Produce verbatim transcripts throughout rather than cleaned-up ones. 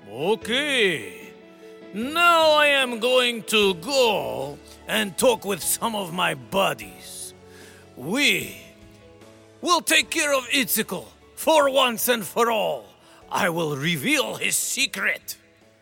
Okay. Now I am going to go and talk with some of my buddies. We will take care of Itzykel for once and for all. I will reveal his secret.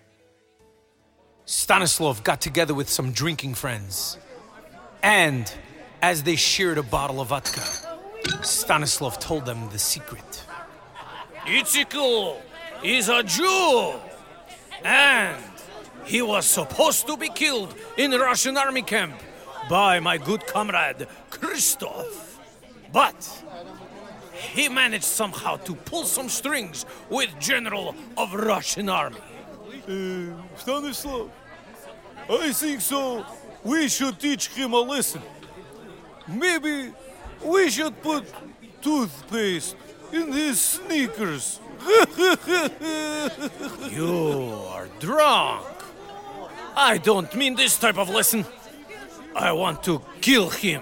Stanislav got together with some drinking friends. And as they shared a bottle of vodka, Stanislav told them the secret. Itzykel is a Jew. And he was supposed to be killed in a Russian army camp by my good comrade, Christoph. But he managed somehow to pull some strings with General of Russian army. Uh, Stanislav, I think so. We should teach him a lesson. Maybe we should put toothpaste in his sneakers. You are drunk. I don't mean this type of lesson. I want to kill him.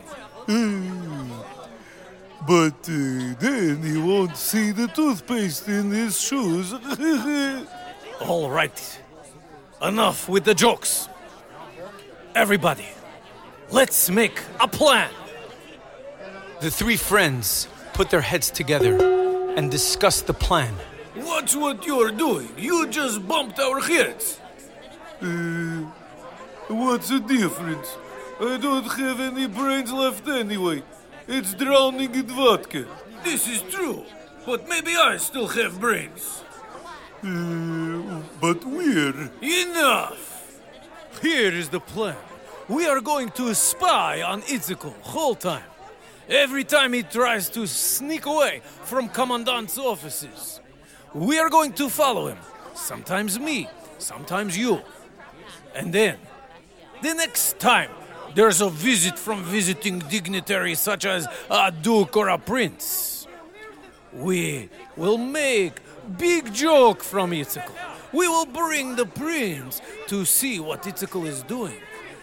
But uh, then he won't see the toothpaste in his shoes. All right. Enough with the jokes. Everybody, let's make a plan. The three friends put their heads together and discussed the plan. What's what you're doing? You just bumped our heads. Uh, what's the difference? I don't have any brains left anyway. It's drowning in vodka. This is true, but maybe I still have brains. Uh, but where? Enough! Here is the plan. We are going to spy on Itzykel whole time. Every time he tries to sneak away from Commandant's offices. We are going to follow him. Sometimes me, sometimes you. And then, the next time there's a visit from visiting dignitaries such as a duke or a prince, we will make big joke from Itzykel. We will bring the prince to see what Itzykel is doing.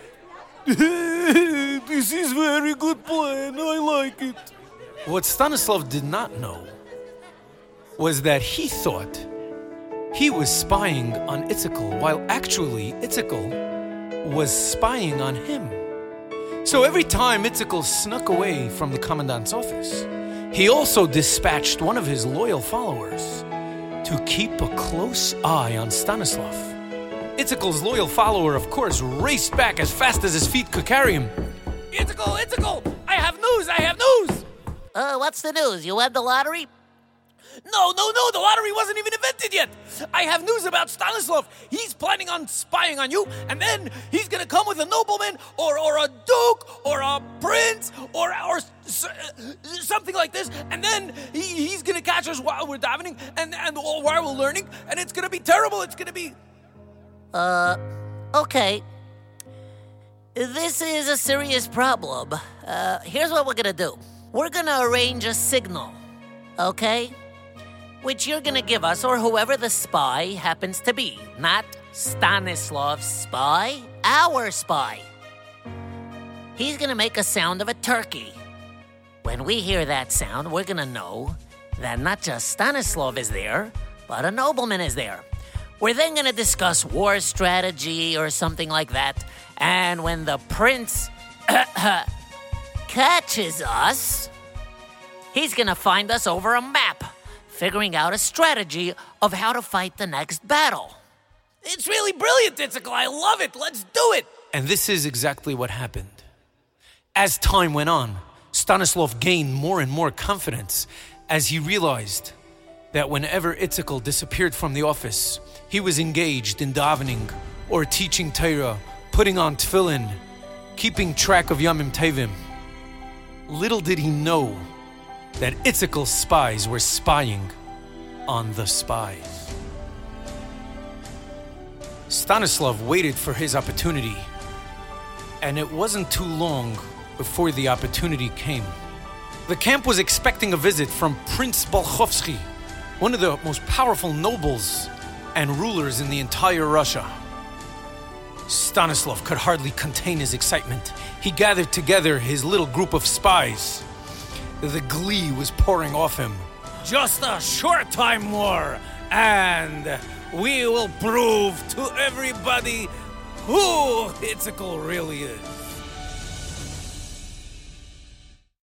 This is very good plan. I like it. What Stanislav did not know was that he thought he was spying on Itzykel, while actually Itzykel was spying on him. So every time Itzykel snuck away from the commandant's office, he also dispatched one of his loyal followers to keep a close eye on Stanislav. Itzykel's loyal follower, of course, raced back as fast as his feet could carry him. Itzykel, Itzykel! I have news, I have news! Uh, what's the news? You won the lottery? No, no, no, the lottery wasn't even invented yet. I have news about Stanislav. He's planning on spying on you, and then he's gonna come with a nobleman, or or a duke, or a prince, or or s- something like this, and then he, he's gonna catch us while we're davening, and, and while we're learning, and it's gonna be terrible. It's gonna be... Uh, okay. This is a serious problem. Uh, here's what we're gonna do. We're gonna arrange a signal, okay? Which you're gonna give us, or whoever the spy happens to be. Not Stanislav's spy, our spy. He's gonna make a sound of a turkey. When we hear that sound, we're gonna know that not just Stanislav is there, but a nobleman is there. We're then gonna discuss war strategy or something like that. And when the prince catches us, he's gonna find us over a map, figuring out a strategy of how to fight the next battle. It's really brilliant, Itzykel. I love it. Let's do it. And this is exactly what happened. As time went on, Stanislav gained more and more confidence as he realized that whenever Itzykel disappeared from the office, he was engaged in davening or teaching Torah, putting on tefillin, keeping track of Yamim Tovim. Little did he know that Itzykel's spies were spying on the spies. Stanislav waited for his opportunity, and it wasn't too long before the opportunity came. The camp was expecting a visit from Prince Bolkhovsky, one of the most powerful nobles and rulers in the entire Russia. Stanislav could hardly contain his excitement. He gathered together his little group of spies. The glee was pouring off him. Just a short time more, and we will prove to everybody who Itzical really is.